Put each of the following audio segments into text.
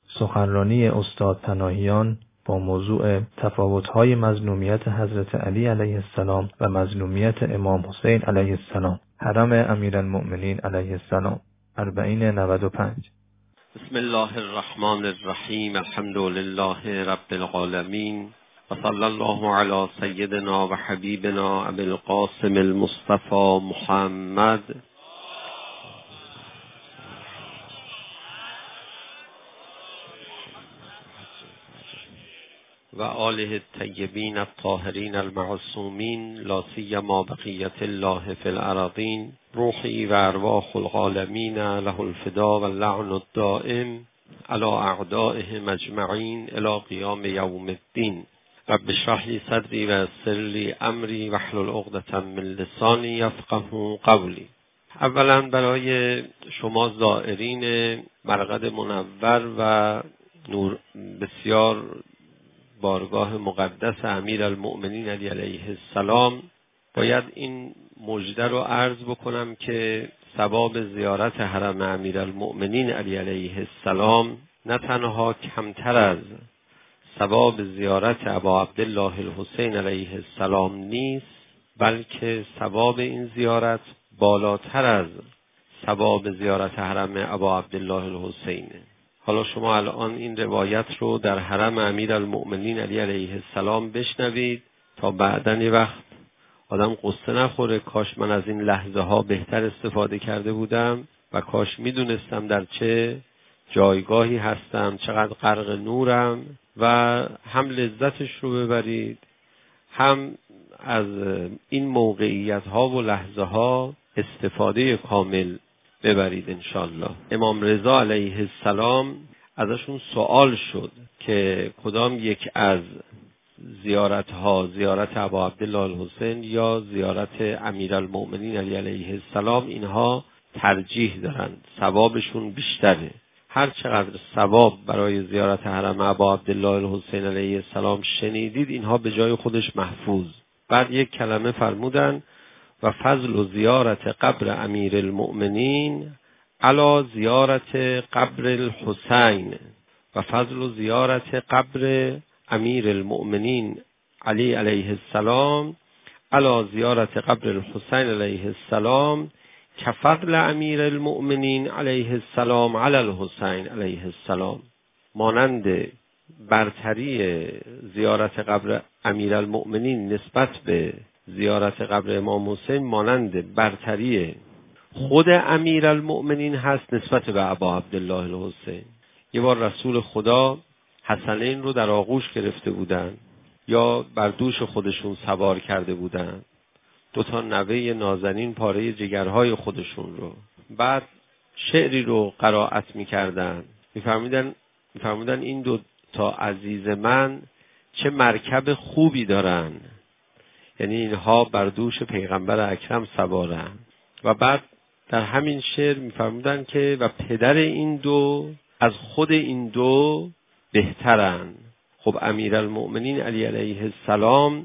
سخنرانی استاد پناهیان با موضوع تفاوت‌های مظلومیت حضرت علی علیه السلام و مظلومیت امام حسین علیه السلام، حرم امیرالمؤمنین علیه السلام، 4095. بسم الله الرحمن الرحیم. الحمد لله رب العالمین و صلی الله علی سیدنا و حبیبنا ابی القاسم المصطفى محمد و آله الطیبین الطاهرین المعصومین، لا سیما بقیت الله فی الارضین. روحی و ارواح العالمین له الفدا و اللعن الدائم علی اعدائهم اجمعین الی قیام یوم الدین. رب اشرح لی صدری و یسر لی امری واحلل عقدة من لسانی یفقهوا قولی. اولا برای شما زائرین مرقد منور و نور بسیار بارگاه مقدس امیرالمؤمنین علی علیه السلام باید این مژده رو عرض بکنم که ثواب زیارت حرم امیرالمؤمنین علی علیه السلام نه تنها کمتر از ثواب زیارت ابا عبدالله الحسین علیه السلام نیست، بلکه ثواب این زیارت بالاتر از ثواب زیارت حرم ابا عبدالله الحسینه. حالا شما الان این روایت رو در حرم امیرالمؤمنین علی علیه السلام بشنوید تا بعداً یه وقت آدم قصه نخوره کاش من از این لحظه ها بهتر استفاده کرده بودم و کاش میدونستم در چه جایگاهی هستم، چقدر غرق نورم، و هم لذتش رو ببرید هم از این موقعیت ها و لحظه ها استفاده کامل ببرید انشالله. امام رضا علیه السلام ازشون سوال شد که کدام یک از زیارتها، زیارت ابا عبدالله الحسین یا زیارت امیرالمؤمنین علی علیه السلام، اینها ترجیح دارند، ثوابشون بیشتره. هر چقدر ثواب برای زیارت حرم ابا عبدالله الحسین علیه السلام شنیدید، اینها به جای خودش محفوظ. بعد یک کلمه فرمودن و فضل زیارت قبر امیرالمؤمنین علی زیارت قبر الحسین و فضل زیارت قبر امیرالمؤمنین علی علیه السلام علی زیارت قبر الحسین علیه السلام کفضل امیرالمؤمنین علیه السلام علی الحسین علیه السلام. مانند برتری زیارت قبر امیرالمؤمنین نسبت به زیارت قبر امام حسین، مانند برتری خود امیرالمؤمنین هست نسبت به ابا عبدالله الحسین. یه بار رسول خدا حسنین رو در آغوش گرفته بودن یا بر دوش خودشون سوار کرده بودن، دوتا نوه نازنین پاره جگرهای خودشون رو. بعد شعری رو قرائت میکردن، میفرمودن این دو تا عزیز من چه مرکب خوبی دارن، یعنی اینها بر دوش پیغمبر اکرم سوارن. و بعد در همین شعر میفرمودن که و پدر این دو از خود این دو بهترن. خب امیرالمؤمنین علی علیه السلام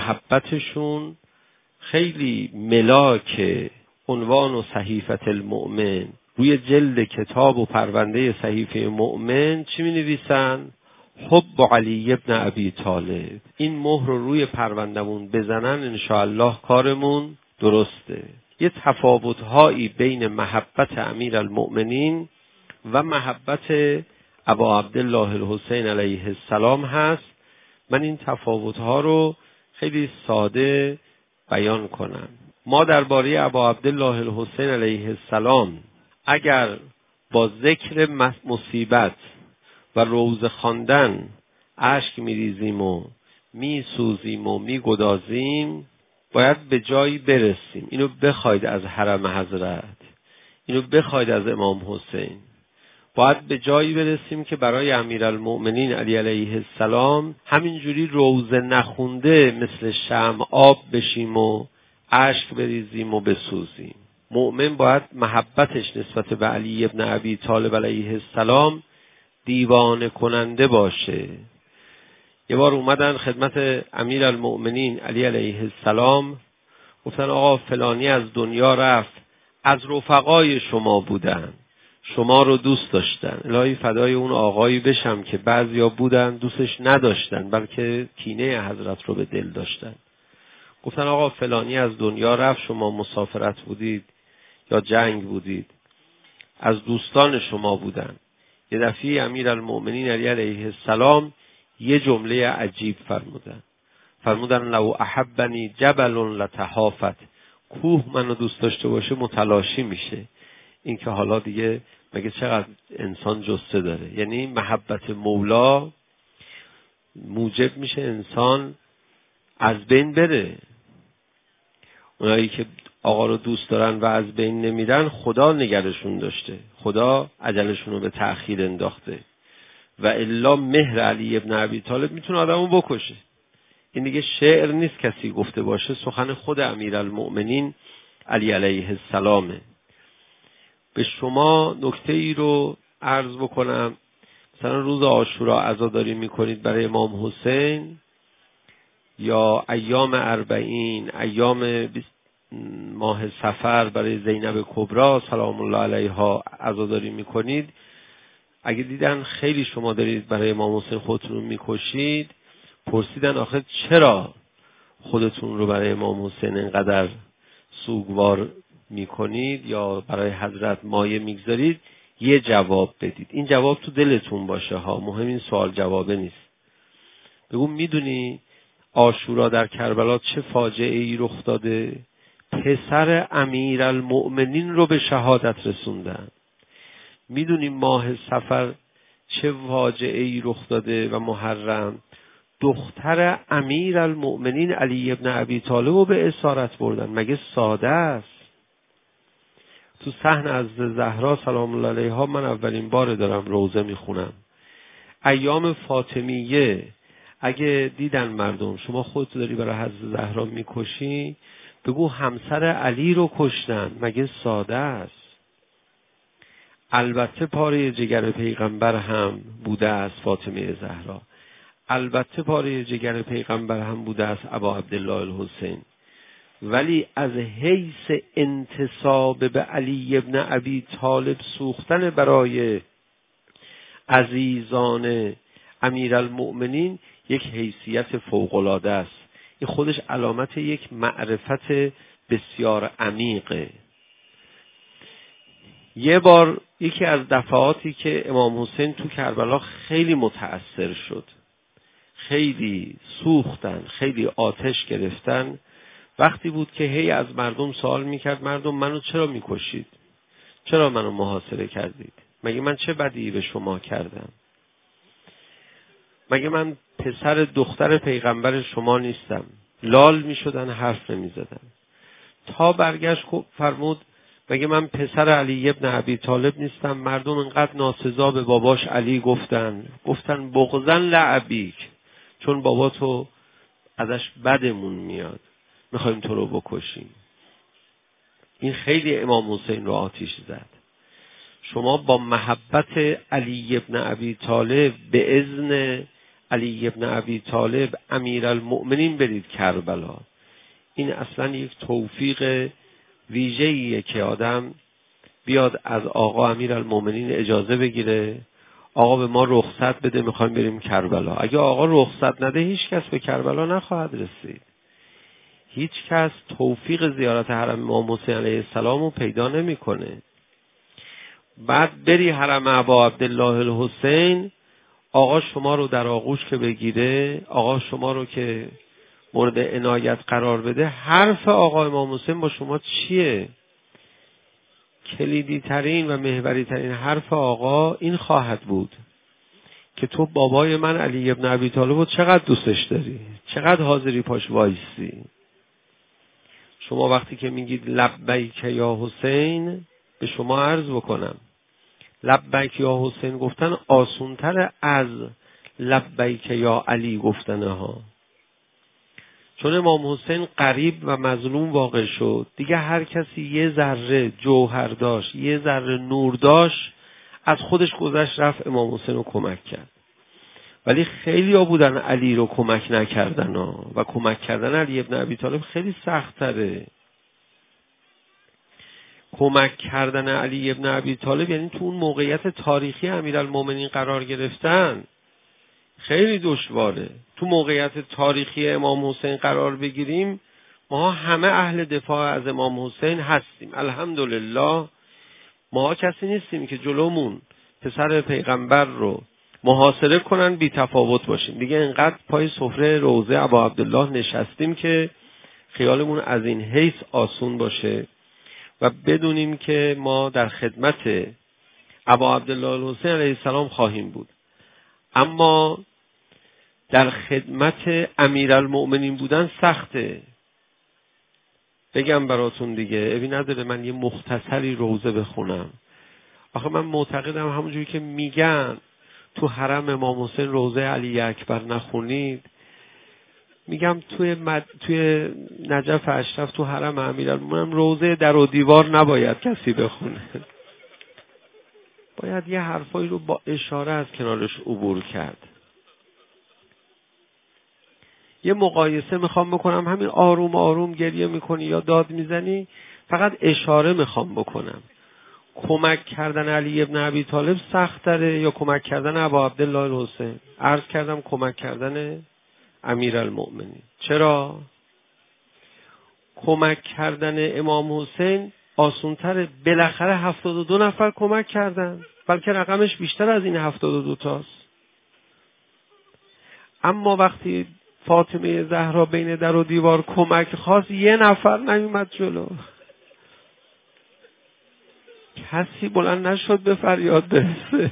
محبتشون خیلی ملاک عنوان و صحیفه المؤمن، روی جلد کتاب و پرونده صحیفه مؤمن چی می نویسن؟ حب علی ابن ابی طالب. این مهر رو روی پروندمون بزنن انشاءالله کارمون درسته. یه تفاوت‌هایی بین محبت امیرالمؤمنین و محبت ابا عبدالله الحسین علیه السلام هست. من این تفاوت‌ها رو خیلی ساده بیان کنم. ما درباره ابا عبدالله الحسین علیه السلام اگر با ذکر مصیبت و روزه خواندن اشک میریزیم و میسوزیم و میگدازیم، باید به جایی برسیم. اینو بخواید از حرم حضرت، اینو بخواید از امام حسین، باید به جایی برسیم که برای امیرالمؤمنین علی علیه السلام همینجوری روزه نخونده مثل شمع آب بشیم و اشک بریزیم و بسوزیم. مؤمن باید محبتش نسبت به علی ابن ابی طالب علیه السلام دیوانه کننده باشه. یه بار اومدن خدمت امیرالمؤمنین علی علیه السلام، گفتن آقا فلانی از دنیا رفت، از رفقای شما بودن، شما رو دوست داشتن. الهی فدای اون آقایی بشم که بعضیا بودن دوستش نداشتن بلکه کینه حضرت رو به دل داشتن. گفتن آقا فلانی از دنیا رفت، شما مسافرت بودید یا جنگ بودید، از دوستان شما بودن. یه دفعه امیرالمؤمنین علی علیه السلام یه جمله عجیب فرمودن لو احبنی جبل لتحافت، کوه منو دوست داشته باشه متلاشی میشه. این که حالا دیگه مگه چقدر انسان جسته داره. یعنی محبت مولا موجب میشه انسان از بین بره. اونایی که آقا رو دوست دارن و از بین نمیرن خدا نگرشون داشته، خدا اجلشون رو به تأخیر انداخته. و الا مهر علی ابن ابی طالب میتونه آدمو بکشه. این دیگه شعر نیست کسی گفته باشه، سخن خود امیرالمؤمنین علی علیه السلامه. به شما نکته ای رو عرض بکنم. مثلا روز عاشورا عزاداری میکنید برای امام حسین، یا ایام 40 ایام ماه صفر برای زینب کبری سلام الله علیها عزاداری میکنید. اگه دیدن خیلی شما دارید برای امام حسین خودتون رو میکشید، پرسیدن آخه چرا خودتون رو برای امام حسین اینقدر سوگوار میکنید یا برای حضرت مایه میگذارید، یه جواب بدید. این جواب تو دلتون باشه ها، مهم این سوال جوابه نیست. بگو میدونی عاشورا در کربلا چه فاجعه ای رخ داده؟ پسر امیرالمؤمنین رو به شهادت رسوندن. میدونی ماه صفر چه فاجعه ای رخ داده و محرم؟ دختر امیرالمؤمنین علی ابن ابی طالب رو به اسارت بردن. مگه ساده است؟ تو صحن از زهرا سلام الله علیها من اولین بار دارم روزه میخونم. ایام فاطمیه اگه دیدن مردم شما خودت داری برای حضرت زهرا میکشی، بگو همسر علی رو کشتن. مگه ساده است؟ البته پاره جگر پیغمبر هم بوده است فاطمه زهرا، البته پاره جگر پیغمبر هم بوده است ابا عبدالله الحسین، ولی از حیث انتساب به علی ابن ابی طالب سوختن برای عزیزان امیرالمؤمنین یک حیثیت فوق‌العاده است. این خودش علامت یک معرفت بسیار عمیقه. یه بار یکی از دفعاتی که امام حسین تو کربلا خیلی متأثر شد، خیلی سوختن، خیلی آتش گرفتن، وقتی بود که هی از مردم سوال میکرد مردم منو چرا میکشید؟ چرا منو محاصره کردید؟ مگه من چه بدی به شما کردم؟ مگه من پسر دختر پیغمبر شما نیستم؟ لال میشدن، حرف نمیزدن. تا برگشت فرمود مگه من پسر علی ابن ابی طالب نیستم؟ مردم انقدر ناسزا به باباش علی گفتن بغضن لعبیک، چون بابا تو ازش بدمون میاد میخوایم تو رو بکشیم. این خیلی امام حسین رو آتیش زد. شما با محبت علی ابن ابی طالب به اذن علی ابن ابی طالب امیرالمؤمنین برید کربلا. این اصلا یک توفیق ویژه‌ایه که آدم بیاد از آقا امیرالمؤمنین اجازه بگیره، آقا به ما رخصت بده میخوایم بریم کربلا. اگه آقا رخصت نده هیچ کس به کربلا نخواهد رسید. هیچ کس توفیق زیارت حرم امام حسین علیه السلام رو پیدا نمیکنه. بعد بری حرم ابا عبدالله الحسین، آقا شما رو در آغوش که بگیره، آقا شما رو که مورد عنایت قرار بده، حرف آقا امام حسین با شما چیه؟ کلیدی ترین و محوری ترین حرف آقا این خواهد بود که تو بابای من علی ابن ابی طالب رو چقدر دوستش داری، چقدر حاضری پاش وایسی. شما وقتی که میگید لبیک یا حسین، به شما عرض بکنم لبیک یا حسین گفتن آسونتر از لبیک یا علی گفتنه ها. چون امام حسین غریب و مظلوم واقع شد، دیگه هر کسی یه ذره جوهر داشت، یه ذره نور داشت، از خودش گذشت رفت امام حسین رو کمک کرد. ولی خیلی ها بودن علی رو کمک نکردن ها، و کمک کردن علی ابن ابی طالب خیلی سخت تره. کمک کردن علی ابن ابی طالب یعنی تو اون موقعیت تاریخی امیرالمومنین قرار گرفتن خیلی دشواره. تو موقعیت تاریخی امام حسین قرار بگیریم، ما همه اهل دفاع از امام حسین هستیم الحمدلله. ما کسی نیستیم که جلومون پسر پیغمبر رو محاصره کنن بی تفاوت باشیم. دیگه انقدر پای سفره روضه ابا عبدالله نشستیم که خیالمون از این حیث آسون باشه و بدونیم که ما در خدمت ابا عبدالله الحسین علیه السلام خواهیم بود. اما در خدمت امیرالمؤمنین بودن سخته. بگم براتون دیگه، ابی نداره من یه مختصری روضه بخونم. آخه من معتقدم همونجوری که میگن تو حرم امام حسین روضه علی اکبر نخونید، میگم توی نجف اشرف تو حرم امیرالمومنین روضه در و دیوار نباید کسی بخونه. باید یه حرفایی رو با اشاره از کنارش عبور کرد. یه مقایسه میخوام بکنم، همین آروم آروم گریه میکنی یا داد میزنی، فقط اشاره میخوام بکنم. کمک کردن علی ابن ابی طالب سخت تره یا کمک کردن ابا عبدالله الحسین؟ عرض کردم کمک کردن امیرالمؤمنین. چرا؟ کمک کردن امام حسین آسان تره. بالاخره 72 نفر کمک کردن، بلکه رقمش بیشتر از این 72 تاست. اما وقتی فاطمه زهرا بین در و دیوار کمک خواست، یه نفر نیومد جلو. کسی بلند نشد به فریاد برسه.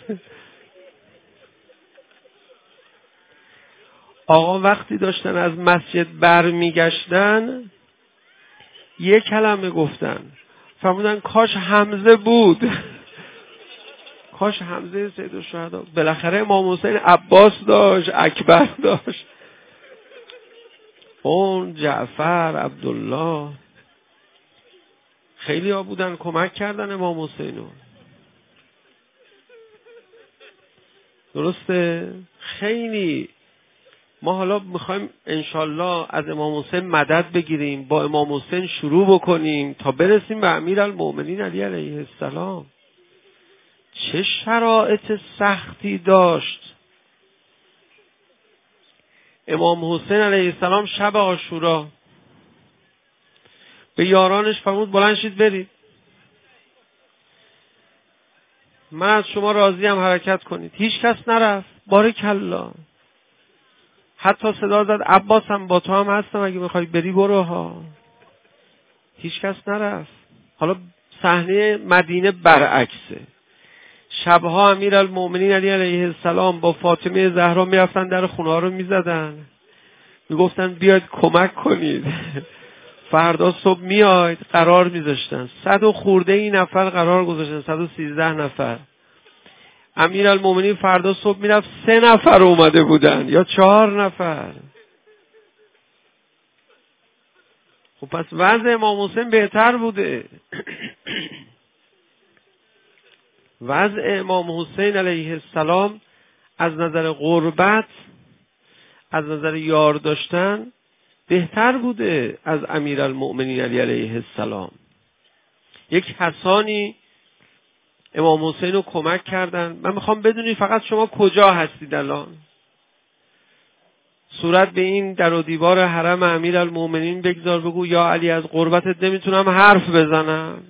آقا وقتی داشتن از مسجد برمیگشتن یه کلمه گفتن، فرمودن کاش حمزه بود. کاش حمزه سید الشهدا. بالاخره امام حسین عباس داشت، اکبر داشت، اون جعفر، عبدالله، خیلی ها بودن کمک کردن امام حسینو. درسته؟ خیلی. ما حالا میخوایم انشالله از امام حسین مدد بگیریم، با امام حسین شروع بکنیم تا برسیم به امیرالمؤمنین علی علیه السلام. چه شرایط سختی داشت امام حسین علیه السلام. شب عاشورا به یارانش فرمود بلند شید برید، من از شما راضیم حرکت کنید. هیچ کس نرفت. بارکالله. حتی صدا زد عباس هم با تو هم هستم، اگه میخوای بری برو ها. هیچ کس نرفت. حالا صحنه مدینه برعکسه. شبها امیرالمؤمنین علی علیه السلام با فاطمه زهرا میرفتن در خونه ها رو میزدن، میگفتن بیاید کمک کنید، فردا صبح میاید. قرار میذاشتن. 100 و خورده ای نفر قرار گذاشتن، 113 نفر. امیرالمؤمنین فردا صبح میرفت 3 نفر اومده بودن یا 4 نفر. خب پس وضع امام حسین بهتر بوده. وضع امام حسین علیه السلام از نظر قربت، از نظر یار داشتن بهتر بوده از امیرالمؤمنین علی علیه السلام. یک کسانی امام حسین رو کمک کردن. من میخوام بدونی فقط شما کجا هستید الان. صورت به این در و دیوار حرم امیرالمؤمنین بگذار، بگو یا علی از قربتت نمیتونم حرف بزنم.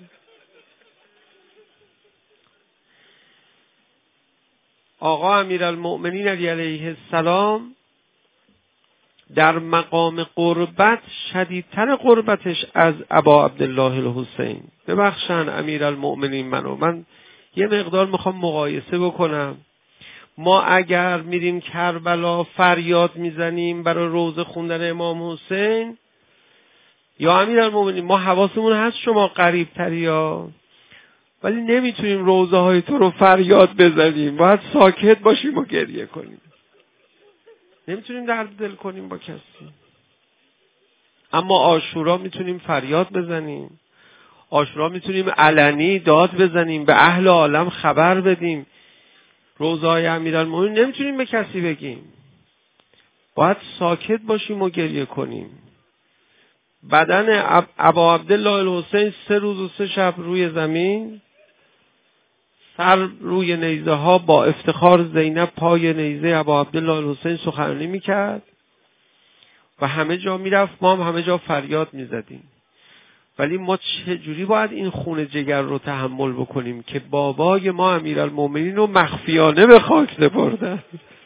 آقا امیرالمؤمنین علی علیه السلام در مقام قربت شدیدتر قربتش از ابا عبدالله الحسین. ببخشن امیرالمؤمنین من یه مقدار میخوام مقایسه بکنم. ما اگر میریم کربلا فریاد میزنیم برای روضه خوندن امام حسین، یا امیرالمؤمنین ما حواسمون هست شما قریب تری ها، ولی نمیتونیم روضه های تو رو فریاد بزنیم. باید ساکت باشیم و گریه کنیم. نمیتونیم درد دل کنیم با کسی. اما عاشورا میتونیم فریاد بزنیم. عاشورا میتونیم علنی داد بزنیم، به اهل عالم خبر بدیم. روضه های امیرالمؤمنین نمیتونیم به کسی بگیم. باید ساکت باشیم و گریه کنیم. بدن ابا عبدالله الحسین 3 روز و 3 شب روی زمین، سر روی نیزه ها، با افتخار زینب پای نیزه ابا عبدالله الحسین سخنرانی میکرد و همه جا میرفت، ما هم همه جا فریاد میزدیم. ولی ما چجوری باید این خون جگر رو تحمل بکنیم که بابای ما امیرالمومنین رو مخفیانه به خاک سپردن؟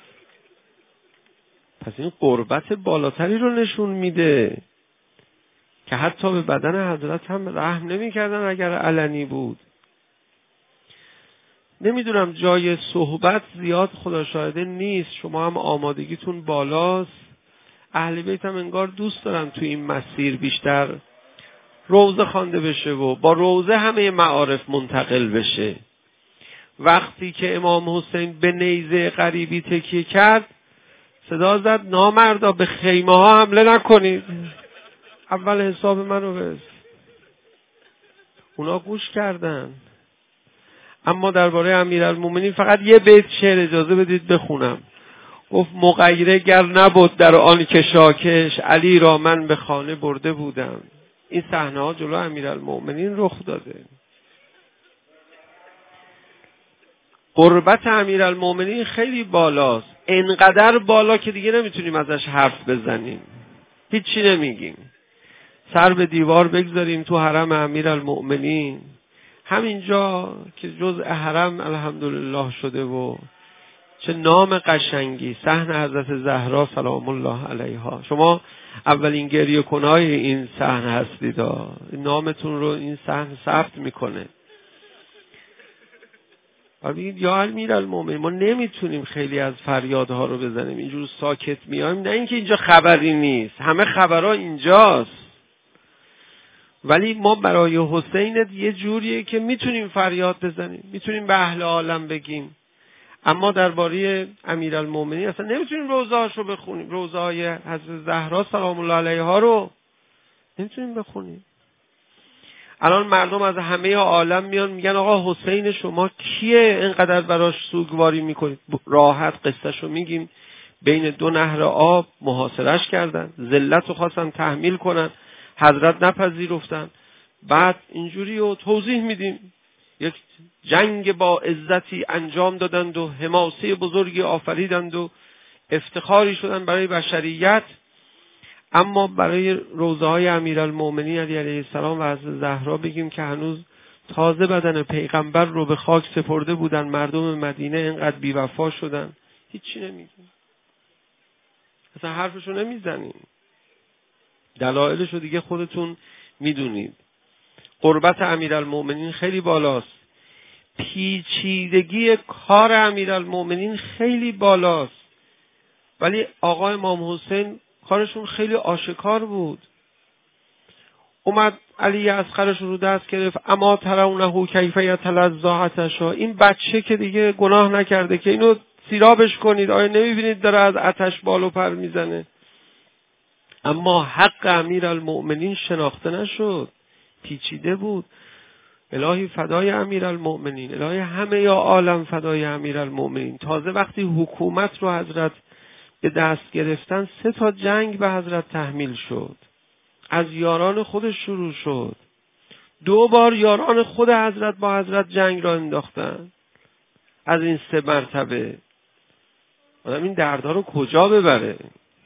پس این قربت بالاتری رو نشون میده که حتی به بدن حضرت هم رحم نمی کردن اگر علنی بود. نمیدونم، جای صحبت زیاد خدا شاهده نیست، شما هم آمادگیتون بالاست. اهل بیت هم انگار دوست دارن توی این مسیر بیشتر روزه خوانده بشه و با روزه همه معارف منتقل بشه. وقتی که امام حسین به نیزه غریبی تکیه کرد، صدا زد نامردا به خیمه ها حمله نکنید، اول حساب منو بس. اونا گوش کردن. اما درباره امیرالمومنین فقط یه بیت شعر اجازه بدید بخونم. گفت مغیره گر نبود در آن کشاکش، علی را من به خانه برده بودم. این صحنه ها جلو امیرالمومنین رخ داده. قربت امیرالمومنین خیلی بالاست، انقدر بالا که دیگه نمیتونیم ازش حرف بزنیم، هیچی نمیگیم، سر به دیوار بگذاریم تو حرم امیرالمومنین، همینجا که جزء حرم الحمدلله شده و چه نام قشنگی، صحن حضرت زهرا سلام الله علیها. شما اولین گریه کنای این صحن هستید، نامتون رو این صحن ثبت میکنه. و بگید یا امیرالمومنین ما نمیتونیم خیلی از فریادها رو بزنیم، اینجور ساکت میایم، نه اینکه اینجا خبری نیست، همه خبرها اینجاست، ولی ما برای حسین یه جوریه که میتونیم فریاد بزنیم، میتونیم به اهل عالم بگیم. اما درباره امیرالمومنین اصلا نمیتونیم روزه‌هاش رو بخونیم، روزه‌های حضرت زهرا سلام الله علیها رو نمیتونیم بخونیم. الان مردم از همه عالم میان میگن آقا حسین شما کیه اینقدر براش سوگواری میکنید؟ راحت قصهشو میگیم. بین 2 نهر آب محاصرش کردن، ذلت رو خواستن تحمیل کنن، حضرت نپذیرفتن. بعد اینجوری رو توضیح میدیم، یک جنگ با عزتی انجام دادند و حماسه بزرگی آفریدند و افتخاری شدن برای بشریت. اما برای روزه های امیرالمومنین علی علیه السلام و حضرت زهرا بگیم که هنوز تازه بدن پیغمبر رو به خاک سپرده بودن، مردم مدینه اینقدر بی‌وفا شدن، هیچی نمیگیم، اصلا حرفشو نمیزنیم. دلایلشو دیگه خودتون میدونید. قربت امیرالمومنین خیلی بالاست، پیچیدگی کار امیرالمومنین خیلی بالاست، ولی آقا امام حسین کارشون خیلی آشکار بود. اومد علی اصغرش رو دست گرفت، اما ترونه کیف یتلظی عطشا، این بچه که دیگه گناه نکرده که اینو سیرابش کنید، آیا نمیبینید داره از آتش بال و پر میزنه؟ اما حق امیرالمومنین شناخته نشد، پیچیده بود. الهی فدای امیرالمومنین، الهی همه یا عالم فدای امیرالمومنین. تازه وقتی حکومت رو حضرت به دست گرفتن 3 تا جنگ به حضرت تحمیل شد، از یاران خودش شروع شد. 2 بار یاران خود حضرت با حضرت جنگ را انداختن. از این 3 مرتبه آدم این دردها رو کجا ببره؟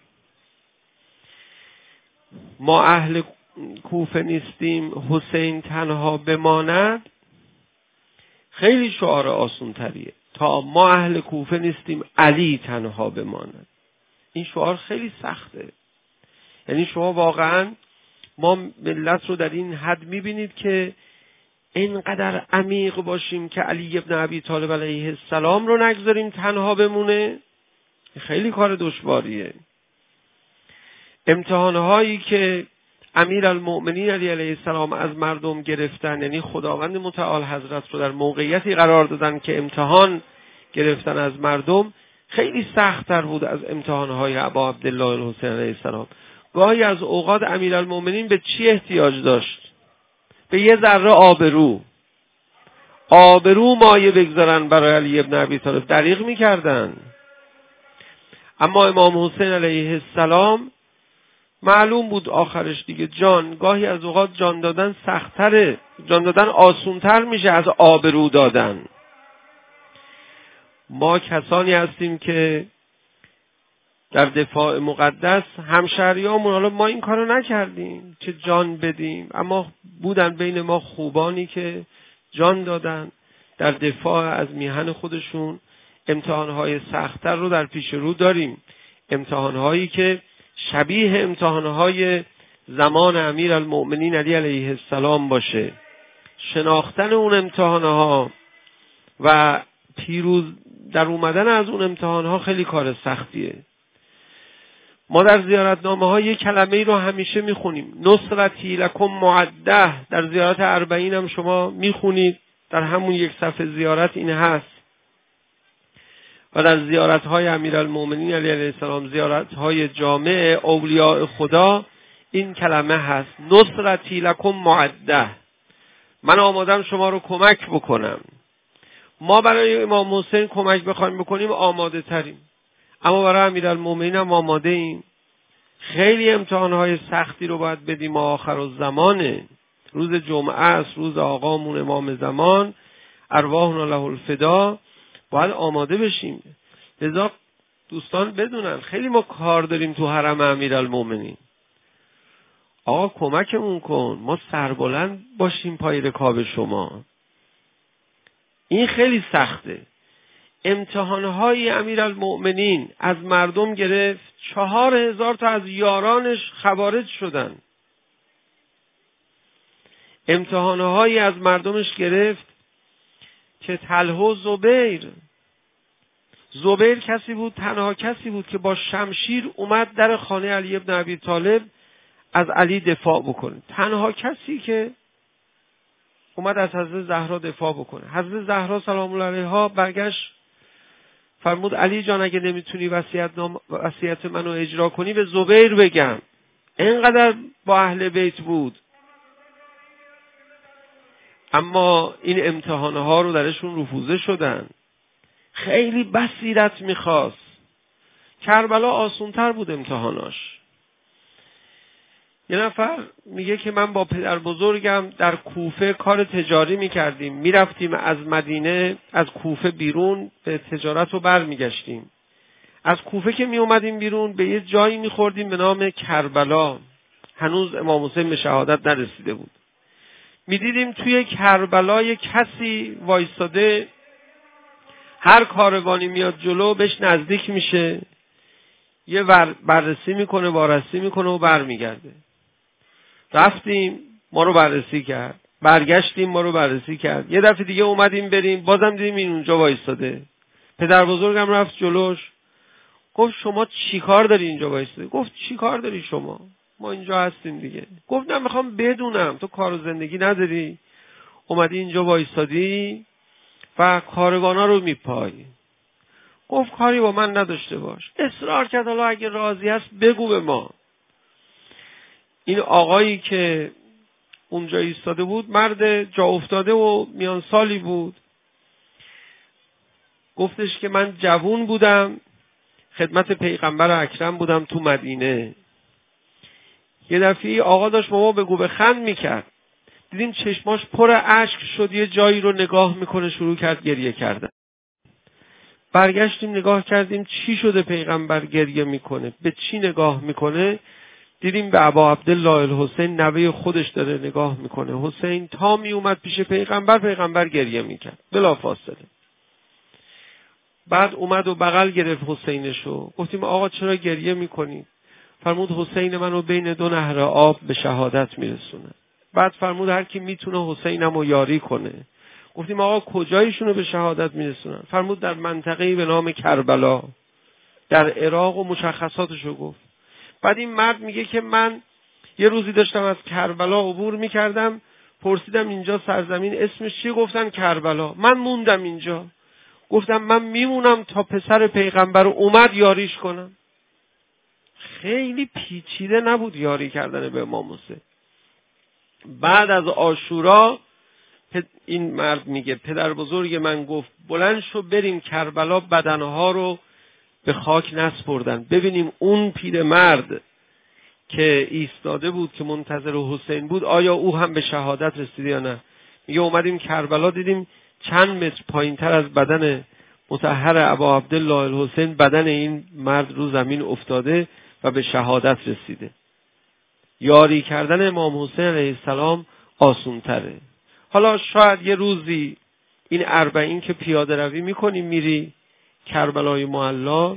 ما اهل کوفه نیستیم حسین تنها بماند، خیلی شعار آسون تریه تا ما اهل کوفه نیستیم علی تنها بماند. این شعار خیلی سخته. یعنی شما واقعا ما ملت رو در این حد میبینید که اینقدر عمیق باشیم که علی ابن ابی طالب علیه السلام رو نگذاریم تنها بمونه؟ خیلی کار دشواریه. امتحانهایی که امیرالمومنین علی علیه السلام از مردم گرفتن، یعنی خداوند متعال حضرت رو در موقعیتی قرار دادن که امتحان گرفتن از مردم، خیلی سخت‌تر بود از امتحانهای ابا عبدالله الحسین علیه السلام. گاهی از اوقات امیرالمومنین به چی احتیاج داشت؟ به یه ذره آبرو مایه بگذارن برای علی ابن ابی طالب، دریغ میکردن. اما امام حسین علیه السلام معلوم بود آخرش دیگه جان، گاهی از اوقات جان دادن سخت‌تره، جان دادن آسون‌تر میشه از آبرو دادن. ما کسانی هستیم که در دفاع مقدس همشهریامون، حالا ما این کارو نکردیم که جان بدیم، اما بودن بین ما خوبانی که جان دادن در دفاع از میهن خودشون. امتحانهای سخت‌تر رو در پیش رو داریم، امتحانهایی که شبیه امتحانهای زمان امیرالمؤمنین علی علیه السلام باشه. شناختن اون امتحانها و پیروز در اومدن از اون امتحانها خیلی کار سختیه. ما در زیارتنامه ها یک کلمه ای رو همیشه میخونیم، نصرتی لکم معده. در زیارت 40 هم شما میخونید، در همون یک صفحه زیارت این هست. و در زیارت های امیرالمؤمنین علیه السلام، زیارت های جامع اولیاء خدا، این کلمه هست، نصرتی لکم معده. من آمادم شما رو کمک بکنم. ما برای امام حسین کمک بخوایم بکنیم آماده تریم، اما برای امیرالمؤمنین هم آماده ایم. خیلی امتحانهای سختی رو باید بدیم. آخرالزمانه، روز جمعه است، روز آقامون امام زمان ارواحنا له الفدا، باید آماده بشیم. لذا دوستان بدونن خیلی ما کار داریم تو حرم امیرالمؤمنین. آقا کمکمون کن، ما سربلند باشیم پای رکاب شما. این خیلی سخته. امتحانهای امیرالمؤمنین از مردم گرفت، 4000 تا از یارانش خوارج شدن. امتحانهایی از مردمش گرفت که طلحه و زبیر کسی بود، تنها کسی بود که با شمشیر اومد در خانه علی ابن ابی طالب از علی دفاع بکنه. تنها کسی که اومد از حضرت زهرا دفاع بکنه. حضرت زهرا سلام الله علیها برگشت فرمود علی جان اگه نمیتونی وصیت منو اجرا کنی به زبیر بگم. اینقدر با اهل بیت بود. اما این امتحانها رو درشون رفوزه شدن. خیلی بصیرت میخواست. کربلا آسونتر بود امتحاناش. یه نفر میگه که من با پدر بزرگم در کوفه کار تجاری میکردیم، میرفتیم از مدینه از کوفه بیرون به تجارت رو بر میگشتیم. از کوفه که میومدیم بیرون به یه جایی میخوردیم به نام کربلا. هنوز امام حسین به شهادت نرسیده بود. میدیدیم توی کربلا یه کسی وایستاده، هر کاروانی میاد جلو بهش نزدیک میشه، یه بررسی میکنه، وارسی میکنه و برمیگرده. رفتیم، ما رو بررسی کرد، برگشتیم، ما رو بررسی کرد. یه دفعه دیگه اومدیم بریم، بازم دیدیم این اونجا وایستاده. پدر بزرگم رفت جلوش، گفت شما چی کار داری اینجا وایستاده؟ گفت چی کار داری شما؟ ما اینجا هستیم دیگه. گفت نه میخوام بدونم تو کار و زندگی نداری، اومدی اینجا وایستادی و کارگانا رو میپایی. گفت کاری با من نداشته باش. اصرار کرد حالا اگه راضی هست بگو به ما. این آقایی که اونجا ایستاده بود مرد جا افتاده و میان سالی بود. گفتش که من جوون بودم، خدمت پیغمبر اکرم بودم تو مدینه. یه دفعه آقا داشت ما بگو بخند میکرد. دیدیم چشماش پر اشک شد، یه جایی رو نگاه میکنه، شروع کرد گریه کردن. برگشتیم نگاه کردیم چی شده پیغمبر گریه میکنه، به چی نگاه میکنه. دیدیم به ابا عبدالله الحسین نوه خودش داره نگاه میکنه. حسین تا می اومد پیش پیغمبر گریه میکرد بلا فاصله. بعد اومد و بغل گرفت حسینشو. گفتیم آقا چرا گریه میکنی؟ فرمود حسین منو بین دو نهر آب به شهادت میرسونه. بعد فرمود هر کی میتونه حسینمو یاری کنه. گفتیم آقا کجایشونو به شهادت میرسونن؟ فرمود در منطقه‌ای به نام کربلا در عراق و مشخصاتشو گفت. بعد این مرد میگه که من یه روزی داشتم از کربلا عبور میکردم، پرسیدم اینجا سرزمین اسمش چیه؟ گفتن کربلا. من موندم اینجا. گفتم من میمونم تا پسر پیغمبر اومد یاریش کنم. خیلی پیچیده نبود یاری کردن به امام حسین. بعد از عاشورا این مرد میگه پدر بزرگ من گفت بلند شو بریم کربلا بدنها رو به خاک نسپردن، ببینیم اون پیرمرد که ایستاده بود که منتظر حسین بود آیا او هم به شهادت رسیده یا نه؟ میگه اومدیم کربلا دیدیم چند متر پایینتر از بدن مطهر ابا عبدالله الحسین بدن این مرد رو زمین افتاده و به شهادت رسیده. یاری کردن امام حسین علیه السلام آسون تره. حالا شاید یه روزی این 40 که پیاده روی میکنی میری کربلای معلا،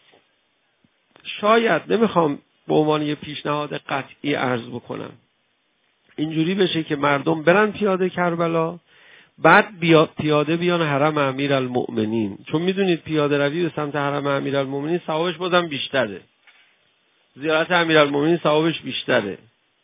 شاید نمیخوام به عنوان یه پیشنهاد قطعی عرض بکنم اینجوری بشه که مردم برن پیاده کربلا، بعد پیاده بیان حرم امیرالمؤمنین، چون میدونید پیاده روی به سمت حرم امیرالمؤمنین ثوابش بازم بیشتره، زیارت امیرالمؤمنین ثوابش بیشتره.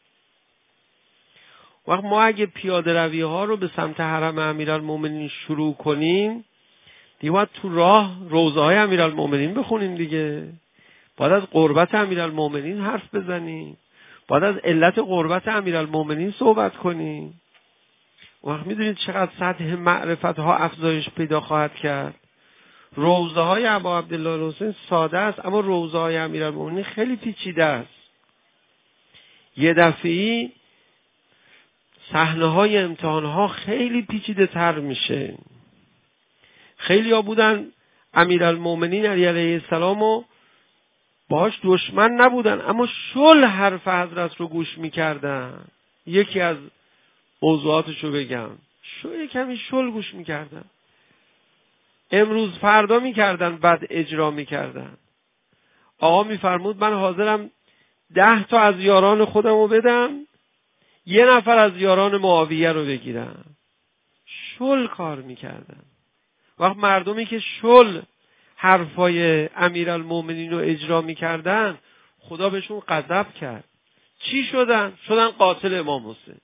وقت ما اگه پیاده روی ها رو به سمت حرم امیرالمؤمنین شروع کنیم دیگه باید تو راه روضه های امیرالمؤمنین بخونیم دیگه، باید از قربت امیرالمؤمنین حرف بزنیم، باید از علت قربت امیرالمؤمنین صحبت کنیم. وقت میدونید چقدر سطح معرفت ها افزایش پیدا خواهد کرد. روضه های ابا عبدالله الحسین ساده است، اما روضه های امیرالمؤمنین خیلی پیچیده است. یه دفعی صحنه های امتحان ها خیلی پیچیده تر میشه. خیلی ها بودن امیرالمؤمنین علیه السلام و باهاش دشمن نبودن، اما شل حرف حضرت رو گوش میکردن. یکی از موضوعاتشو بگم، یه کمی شل گوش میکردن، امروز فردا میکردن، بعد اجرا میکردن. آقا میفرمود من حاضرم 10 تا از یاران خودم رو بدم، 1 نفر از یاران معاویه رو بگیرم. شل کار میکردن. وقت مردمی که شل حرفای امیرالمؤمنین رو اجرا میکردن خدا بهشون غضب کرد. چی شدن؟ شدن قاتل امام حسین.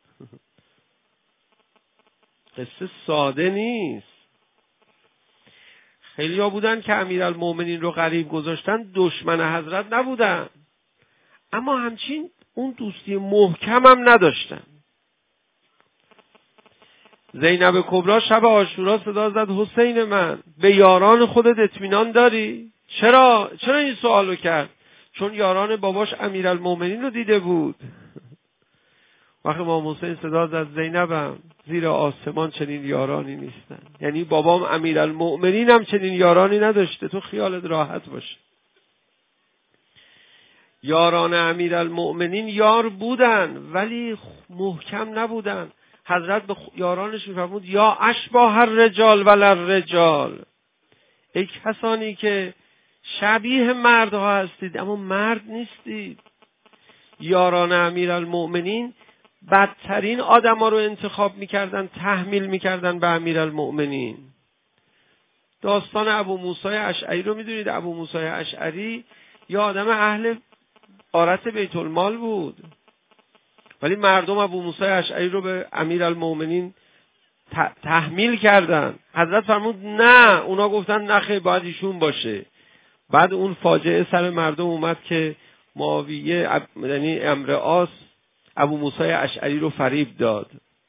قصه ساده نیست. خیلی ها بودن که امیرالمؤمنین رو غریب گذاشتن، دشمن حضرت نبودن، اما همچین اون دوستی محکم هم نداشتن. زینب کبرا شب عاشورا صدا زد حسین من به یاران خودت اطمینان داری؟ چرا این سوالو کرد؟ چون یاران باباش امیرالمؤمنین رو دیده بود. وقتی امام حسین صدا زد زینبم زیر آسمان چنین یارانی نیستن، یعنی بابام امیرالمؤمنین هم چنین یارانی نداشته، تو خیالت راحت باشه. یاران امیرالمؤمنین یار بودن ولی محکم نبودن. حضرت به یارانش میفرمود یا اشباح الرجال وللرجال، ای کسانی که شبیه مردها هستید اما مرد نیستید. یاران امیرالمؤمنین بدترین آدما رو انتخاب میکردن، تحمیل میکردن به امیرالمؤمنین. داستان ابو موسی اشعری رو میدونید. ابو موسی اشعری یه آدم اهل غارت بیت المال بود، ولی مردم ابو موسی اشعری رو به امیرالمؤمنین تحمیل کردن. حضرت فرمود نه، اونا گفتن نخیر باید ایشون باشه. بعد اون فاجعه سر مردم اومد که معاویه یعنی عمرو عاص ابو موسی اشعری رو فریب داد.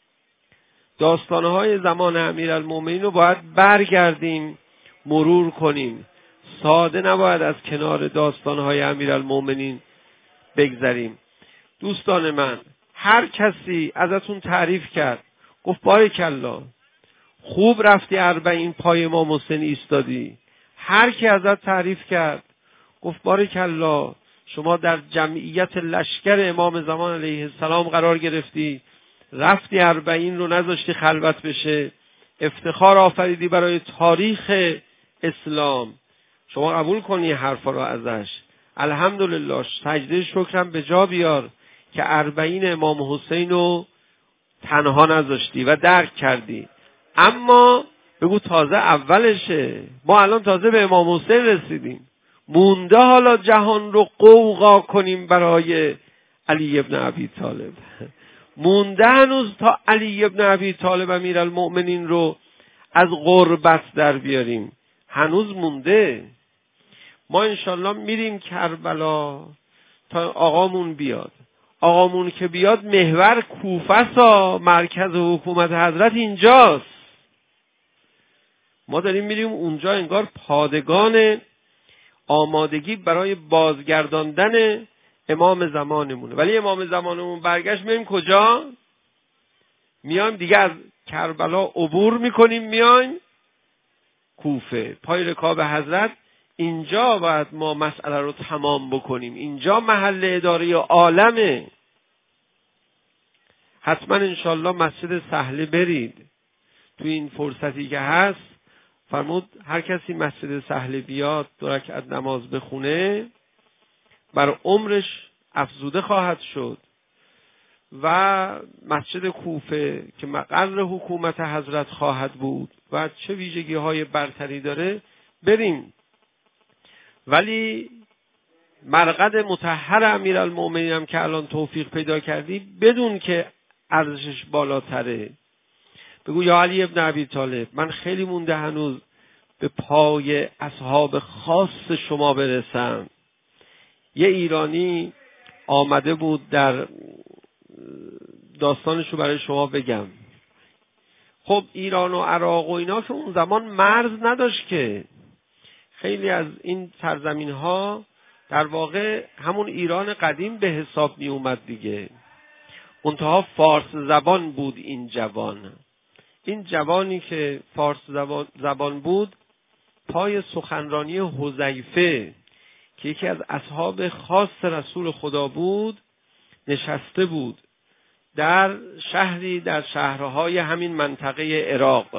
داستانهای زمان امیرالمؤمنین رو باید برگردیم مرور کنیم. ساده نباید از کنار داستانهای امیرالمؤمنین بگذریم. دوستان من، هر کسی ازتون تعریف کرد گفت بارکالله خوب رفتی 40 پای امام حسین ایستادی، هر کی ازت تعریف کرد گفت بارکالله شما در جمعیت لشکر امام زمان علیه السلام قرار گرفتی، رفتی 40 رو نذاشتی خلوت بشه، افتخار آفریدی برای تاریخ اسلام، شما قبول کنی حرفا رو ازش. الحمدلله، سجده شکرم به جا بیار که 40 امام حسین رو تنها نذاشتی و درک کردی. اما بگو تازه اولشه، ما الان تازه به امام حسین رسیدیم، مونده حالا جهان رو قوقا کنیم برای علی ابن ابی طالب. مونده هنوز تا علی ابن ابی طالب امیرالمؤمنین رو از غربت در بیاریم، هنوز مونده. ما انشالله میریم کربلا تا آقامون بیاد. آقامون که بیاد محور کوفه سا، مرکز حکومت حضرت اینجاست. ما داریم میریم اونجا، انگار پادگان آمادگی برای بازگرداندن امام زمانمونه. ولی امام زمانمون برگشت، میایم کجا؟ میایم دیگه از کربلا عبور میکنیم، میایم کوفه، پای رکاب حضرت. اینجا باید ما مسئله رو تمام بکنیم، اینجا محل اداره عالمه. حتما انشالله مسجد سهله برید تو این فرصتی که هست. فرمود هر کسی مسجد سهله بیاد 2 رکعت نماز بخونه بر عمرش افزوده خواهد شد. و مسجد کوفه که مقر حکومت حضرت خواهد بود و چه ویژگی های برتری داره، بریم. ولی مرقد مطهر امیرالمومنین هم که الان توفیق پیدا کردی، بدون که ارزشش بالاتره. بگو یا علی ابن ابی طالب، من خیلی مونده هنوز به پای اصحاب خاص شما برسم. یه ایرانی آمده بود، در داستانشو برای شما بگم. خب ایران و عراق و اینا که اون زمان مرز نداشت که، خیلی از این سرزمین ها در واقع همون ایران قدیم به حساب می اومد دیگه. منتها فارس زبان بود این جوان. این جوانی که فارس زبان بود، پای سخنرانی حذیفه که یکی از اصحاب خاص رسول خدا بود نشسته بود در شهری در شهرهای همین منطقه عراق.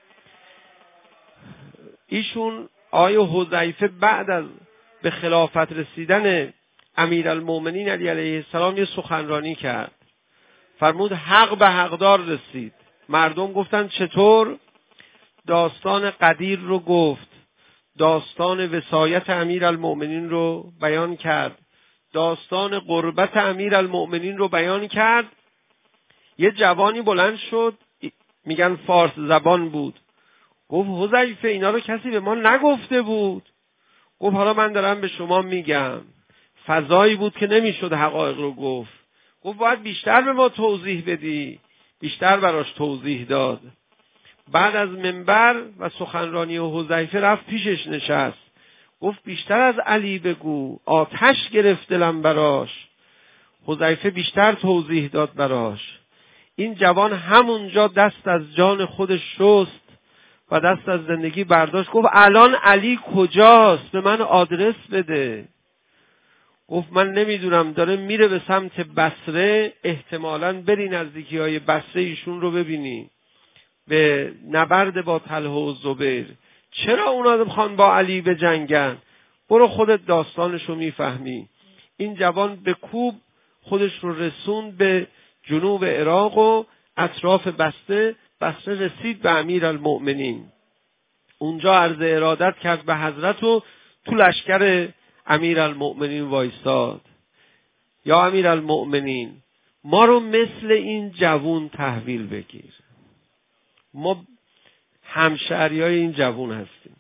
ایشون آیه حذیفه بعد از به خلافت رسیدن امیرالمومنین علی علیه السلام یه سخنرانی کرد. فرمود حق به حقدار رسید. مردم گفتن چطور؟ داستان قدیر رو گفت، داستان وصایت امیرالمومنین رو بیان کرد، داستان قربت امیرالمومنین رو بیان کرد. یه جوانی بلند شد، میگن فارس زبان بود، گفت حذیفه اینا رو کسی به ما نگفته بود. گفت حالا من دارم به شما میگم. فضایی بود که نمیشد حقایق رو گفت. گفت باید بیشتر به ما توضیح بدی. بیشتر براش توضیح داد. بعد از منبر و سخنرانی حذیفه رفت پیشش نشست، گفت بیشتر از علی بگو، آتش گرفت دلم براش. حذیفه بیشتر توضیح داد براش. این جوان همونجا دست از جان خودش شست و دست از زندگی برداشت. گفت الان علی کجاست؟ به من آدرس بده. گفت من نمیدونم، داره میره به سمت بصره، احتمالاً بری نزدیکی های بصره ایشون رو ببینی، به نبرد با طلحه و زبیر. چرا اونا میخوان با علی بجنگن؟ برو خودت داستانشو میفهمی. این جوان به کوب خودش رو رسوند به جنوب عراق و اطراف بصره رسید به امیرالمؤمنین. اونجا عرض ارادت کرد به حضرت و تو لشکر امیرالمؤمنین وایستاد. یا امیرالمؤمنین، ما رو مثل این جوون تحویل بگیر، ما همشهریای این جوون هستیم.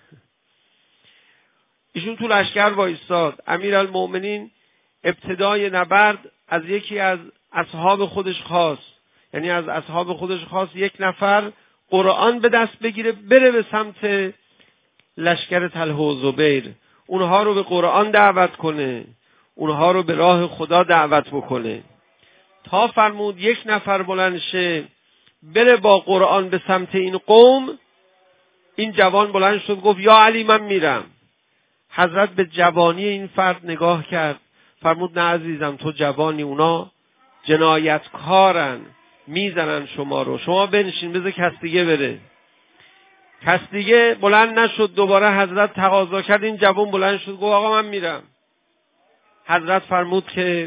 ایشون تو لشکر وایستاد. امیرالمؤمنین ابتدای نبرد از یکی از اصحاب خودش خواست، یعنی از اصحاب خودش خواست یک نفر قرآن به دست بگیره، بره به سمت لشکر طلحه و زبیر، اونها رو به قرآن دعوت کنه، اونها رو به راه خدا دعوت بکنه. تا فرمود یک نفر بلند شه بره با قرآن به سمت این قوم. این جوان بلند شد گفت یا علی من میرم. حضرت به جوانی این فرد نگاه کرد، فرمود نه عزیزم، تو جوانی، اونا جنایتکارن، میزنن شما رو، شما بنشین بذار کس دیگه بره. کس دیگه بلند نشد. دوباره حضرت تقاضا کرد، این جوان بلند شد گفت آقا من میرم. حضرت فرمود که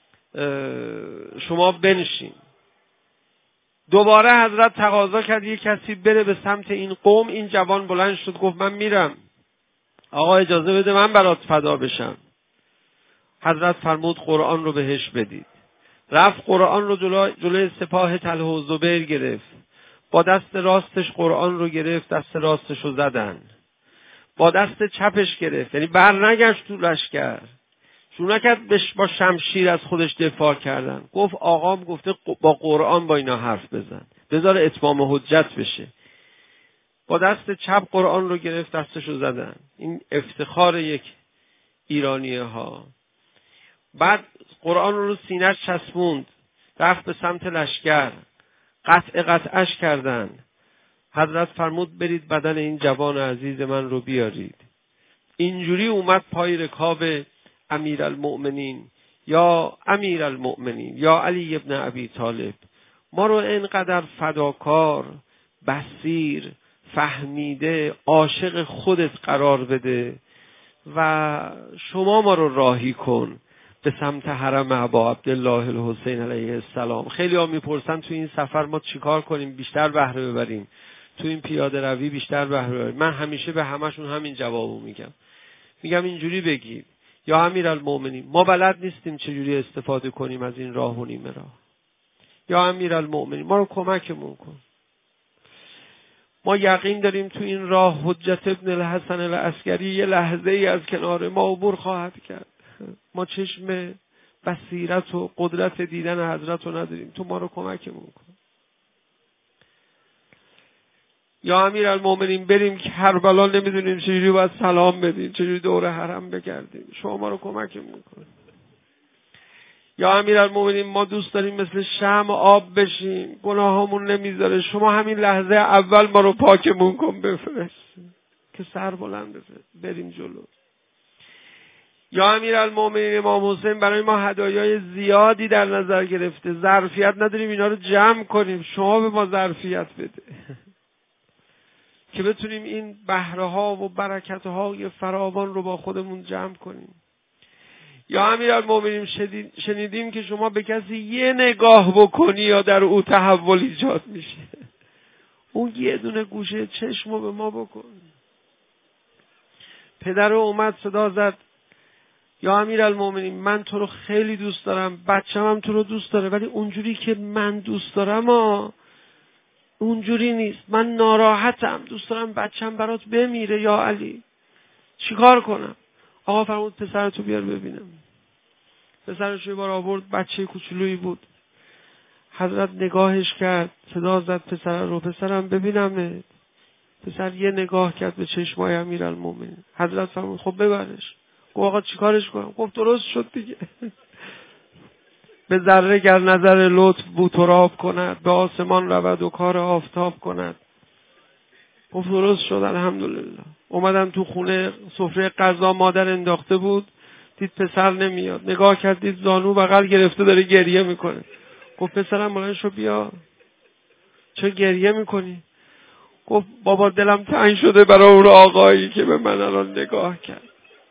شما بنشین. دوباره حضرت تقاضا کرد یک کسی بره به سمت این قوم. این جوان بلند شد گفت من میرم. آقا اجازه بده من برات فدا بشم. حضرت فرمود قرآن رو بهش بدید. رفت قرآن رو جلوی سپاه طلحه و زبیر گرفت. با دست راستش قرآن رو گرفت، دست راستش رو زدن. با دست چپش گرفت، یعنی بر نگشت تو لشکر. شروع نکرد با شمشیر از خودش دفاع کردن. گفت آقام گفته با قرآن با اینا حرف بزن، بذار اتمام حجت بشه. با دست چپ قرآن رو گرفت، دستش رو زدن. این افتخار یک ایرانیه ها. بعد قرآن رو سینه‌اش چسبوند، رفت به سمت لشکر، قطعش کردن. حضرت فرمود برید بدن این جوان عزیز من رو بیارید. اینجوری اومد پای رکاب امیرالمؤمنین، یا امیرالمؤمنین یا علی ابن ابی طالب، ما رو اینقدر فداکار، بصیر، فهمیده، عاشق خودت قرار بده و شما ما رو راهی کن به سمت حرم ابا عبدالله الحسین علیه السلام. خیلی ها میپرسن تو این سفر ما چیکار کنیم بیشتر بهره ببریم، تو این پیاده روی بیشتر بهره ببریم. من همیشه به همشون همین جوابو میگم اینجوری بگید یا امیرالمؤمنین ما بلد نیستیم چجوری استفاده کنیم از این راه و نیمه راه، یا امیرالمؤمنین ما رو کمکمون کن. ما یقین داریم تو این راه حجت ابن الحسن العسکری یه لحظه ای از کنار ما عبور خواهد کرد. ما چشم بصیرت و قدرت دیدن حضرت رو نداریم، تو ما رو کمکمون کن. یا امیرالمؤمنین بریم که کربلا نمیدونیم چجوری باید سلام بدیم، چجوری دور حرم بگردیم، شما ما رو کمکمون کن. یا امیرالمؤمنین ما دوست داریم مثل شمع آب بشیم، گناهامون نمیذاره، شما همین لحظه اول ما رو پاکمون کن بفرست که سر بلند بفرست بریم جلو. یا امیرالمؤمنین امام حسین برای ما هدایای زیادی در نظر گرفته، ظرفیت نداریم اینا رو جمع کنیم، شما به ما ظرفیت بده که بتونیم این بهره ها و برکت های فراوان رو با خودمون جمع کنیم. یا امیرالمؤمنین شنیدیم که شما به کسی یه نگاه بکنی یا در او تحول ایجاد میشه، اون یه دونه گوشه چشمو به ما بکن. پدر اومد صدا زد یا امیرالمؤمنین من تو رو خیلی دوست دارم، بچه‌م هم تو رو دوست داره، ولی اونجوری که من دوست دارم اونجوری نیست، من ناراحتم، دوست دارم بچه‌م برات بمیره یا علی، چیکار کنم؟ آقا فرمود پسرتو بیار ببینم. پسرش یه بار آورد، بچه کوچولویی بود. حضرت نگاهش کرد، صدا زد پسر رو، پسرم ببینم. پسر یه نگاه کرد به چشمای امیرالمؤمنین. حضرت فرمود خب ببرش. گفت آقا چیکارش کنم؟ گفت درست شد دیگه. به ذره گر نظر لطف بو تراب کند، به آسمان رود و کار آفتاب کند. گفت درست شد الحمدلله. اومدن تو خونه، سفره غذا مادر انداخته بود، دید پسر نمیاد، نگاه کرد دید زانو بغل گرفته داره گریه میکنه. گفت پسرم بلند شو بیا، چرا گریه میکنی؟ گفت بابا دلم تنگ شده برای اون آقایی که به من الان نگاه کرد.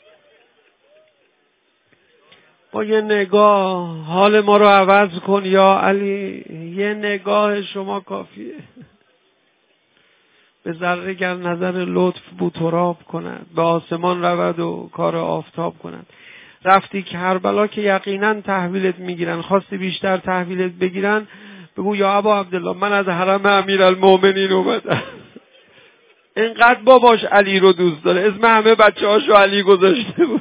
با یه نگاه حال ما رو عوض کن یا علی، یه نگاه شما کافیه. به ذره گر نظر لطف بو تراب کند، به آسمان رود و کار آفتاب کند. رفتی کربلا که یقینا تحویلت میگیرن، خواستی بیشتر تحویلت بگیرن، بگو یا ابا عبدالله من از حرم امیرالمؤمنین اومدم. اینقدر باباش علی رو دوست داره، اسم همه بچه هاشو علی گذاشته بود.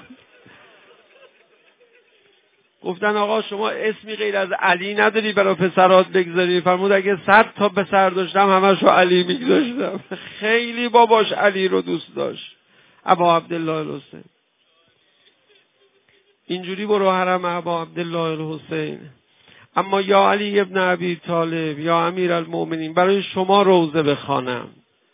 گفتن آقا شما اسمی غیر از علی نداری برای پسرات بگذاری؟ فرمود اگه 100 تا پسر داشتم همشو علی میگذاشتم. خیلی باباش علی رو دوست داشت، ابا عبدالله الحسین. اینجوری برو حرم ابا عبدالله الحسین. اما یا علی ابن ابی طالب یا امیرالمؤمنین برای شما روضه بخوانم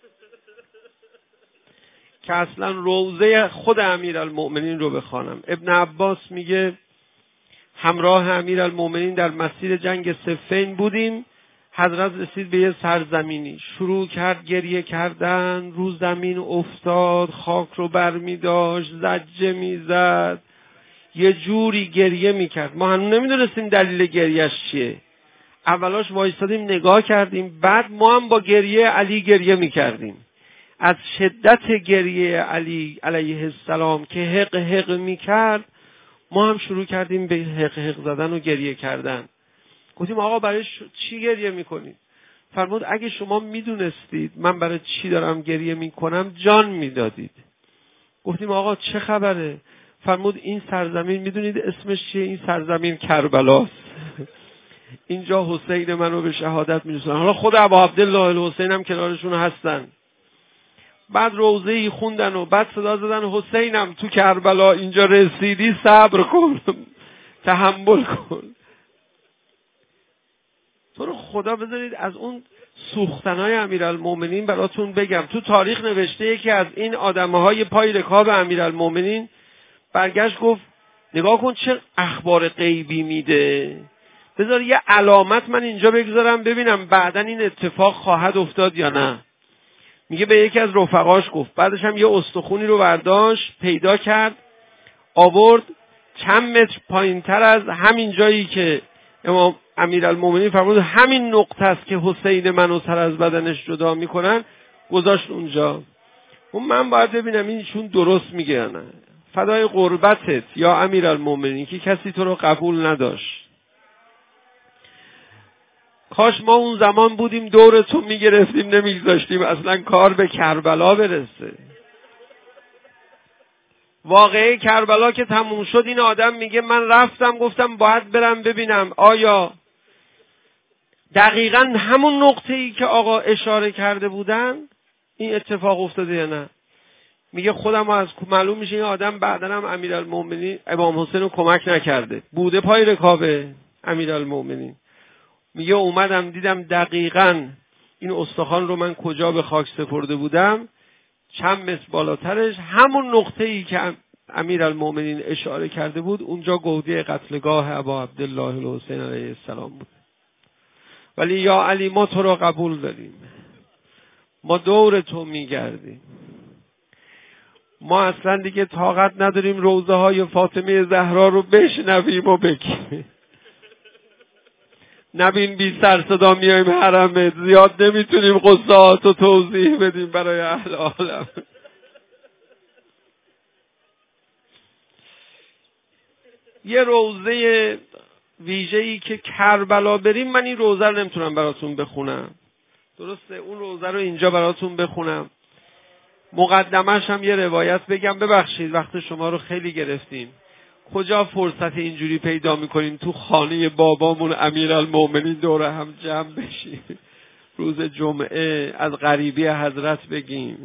که اصلا روضه خود امیرالمؤمنین رو بخوانم. ابن عباس میگه همراه امیرالمؤمنین در مسیر جنگ صفین بودیم. حضرت رسید به یه سرزمینی، شروع کرد گریه کردن، رو زمین افتاد، خاک رو برمی داشت، زجه میزد، یه جوری گریه میکرد. ما هنوز نمیدونستیم دلیل گریهش چیه. اولاش وایستادیم نگاه کردیم، بعد ما هم با گریه علی گریه میکردیم. از شدت گریه علی علیه السلام که حق حق میکرد، ما هم شروع کردیم به حق حق زدن و گریه کردن. گفتیم آقا برای چی گریه میکنید؟ فرمود اگه شما میدونستید من برای چی دارم گریه میکنم جان میدادید. گفتیم آقا چه خبره؟ فرمود این سرزمین میدونید اسمش چیه؟ این سرزمین کربلاست. اینجا حسین منو به شهادت میرسونن. حالا خود ابا عبدالله الحسین هم کنارشون هستن. بعد روضه‌ای خوندن و بعد صدا زدن حسینم تو کربلا اینجا رسیدی صبر کن. تحمل کن. تو رو خدا بذارید از اون سوختنهای امیرالمومنین براتون بگم. تو تاریخ نوشته یکی از این آدمهای پای رکاب امیرالمومنین برگشت گفت نگاه کن چه اخبار غیبی میده، بذار یه علامت من اینجا بگذارم ببینم بعداً این اتفاق خواهد افتاد یا نه. میگه به یکی از رفقاش گفت، بعدش هم یه استخونی رو برداشت پیدا کرد آورد چند متر پایینتر از همین جایی که امام امیرالمومنین فرمود همین نقطه است که حسین منو سر از بدنش جدا میکنن، گذاشت اونجا. من باید ببینم اینشون درست میگه یا نه. فدای قربتت یا امیرالمومنین که کسی تو رو قبول نداشت. کاش ما اون زمان بودیم دور تو میگرفتیم نمیگذاشتیم اصلا کار به کربلا برسه. واقعه کربلا که تموم شد این آدم میگه من رفتم گفتم باید برم ببینم آیا دقیقاً همون نقطه‌ای که آقا اشاره کرده بودن این اتفاق افتاده یا نه. میگه خودم از معلوم میشه این آدم بعداً هم امیرالمومنین امام حسین رو کمک نکرده، بوده پای رکاب امیرالمومنین. میگه اومدم دیدم دقیقاً این استخوان رو من کجا به خاک سپرده بودم، چند متر بالاترش همون نقطه‌ای که امیرالمومنین اشاره کرده بود اونجا گودی قتلگاه ابا عبدالله الحسین علیه السلام بود. ولی یا علی ما تو رو قبول داریم، ما دور تو میگردیم، ما اصلا دیگه طاقت نداریم روضه های فاطمه زهرا رو بشنویم و بگیم. نبین بی سر صدا میایم حرمت، زیاد نمیتونیم قصات رو توضیح بدیم برای اهل عالم. یه روضه ویژه‌ای که کربلا بریم، من این روضه رو نمیتونم براتون بخونم، درسته؟ اون روضه رو اینجا براتون بخونم، مقدمش هم یه روایت بگم. ببخشید وقت شما رو خیلی گرفتیم. کجا فرصت اینجوری پیدا میکنیم تو خانه بابامون امیرالمومنین دور هم جمع بشیم روز جمعه از غریبی حضرت بگیم.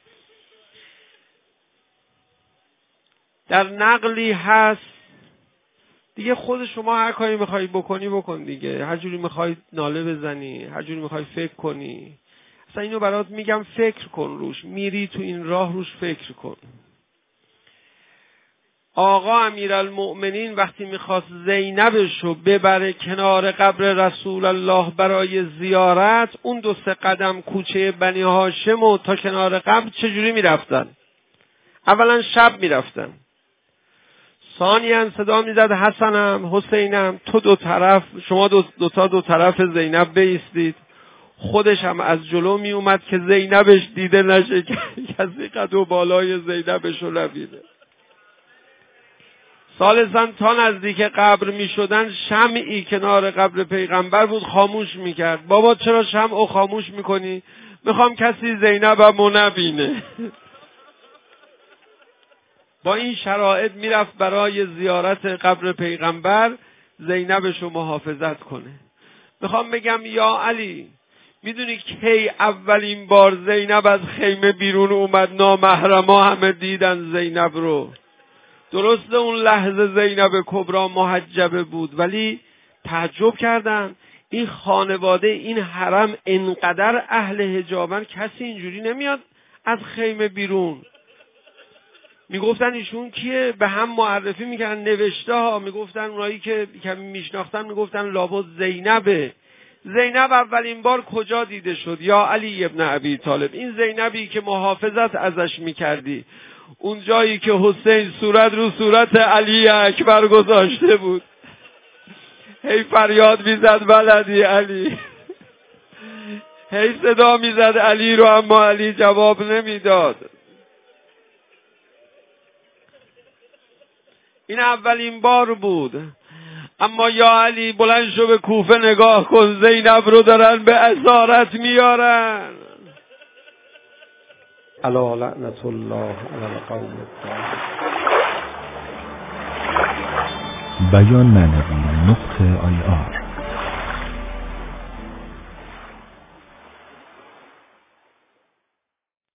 در نقلی هست دیگه، خود شما هر کاری میخوای بکنی بکن دیگه، هر جوری میخوای ناله بزنی، هر جوری میخوای فکر کنی، اصلا اینو برات میگم فکر کن روش، میری تو این راه روش فکر کن. آقا امیرالمؤمنین وقتی میخواست زینبشو ببره کنار قبر رسول الله برای زیارت، اون 2-3 قدم کوچه بنی هاشم و تا کنار قبر چجوری میرفتن؟ اولا شب میرفتن، ثانیاً صدا میزد حسنم حسینم تو دو طرف، شما دو طرف زینب بایستید. خودش هم از جلو می اومد که زینبش دیده نشه که کسی قد و بالای زینبش رو نبینه. ثالثاً تا نزدیک قبر می شدن شمعی کنار قبر پیغمبر بود خاموش می کرد. بابا چرا شمعو خاموش می کنی؟ میخوام کسی زینبمو نبینه. با این شرایط میرفت برای زیارت قبر پیغمبر زینبشو محافظت کنه. میخوام بگم یا علی، میدونی کی اولین بار زینب از خیمه بیرون اومد؟ نامحرما همه دیدن زینب رو. درسته اون لحظه زینب کبرا محجبه بود، ولی تعجب کردن این خانواده، این حرم انقدر اهل حجابن، کسی اینجوری نمیاد از خیمه بیرون. میگفتن ایشون کیه؟ به هم معرفی میکردن، نوشته ها میگفتن، اونایی که کمی میشناختن میگفتن لابد زینبه. زینب اولین بار کجا دیده شد؟ یا علی ابن ابی طالب، این زینبی که محافظت ازش میکردی، اون جایی که حسین صورت رو صورت علی اکبر گذاشته بود، هی فریاد میزد ولدی علی، هی صدا میزد علی رو، اما علی جواب نمیداد. این اولین بار بود. اما یا علی بلند شو به کوفه نگاه کن، زینب رو دارن به اسارت میارن. الا لعنت الله علی القوم الظالمین. بیان معنوی .ir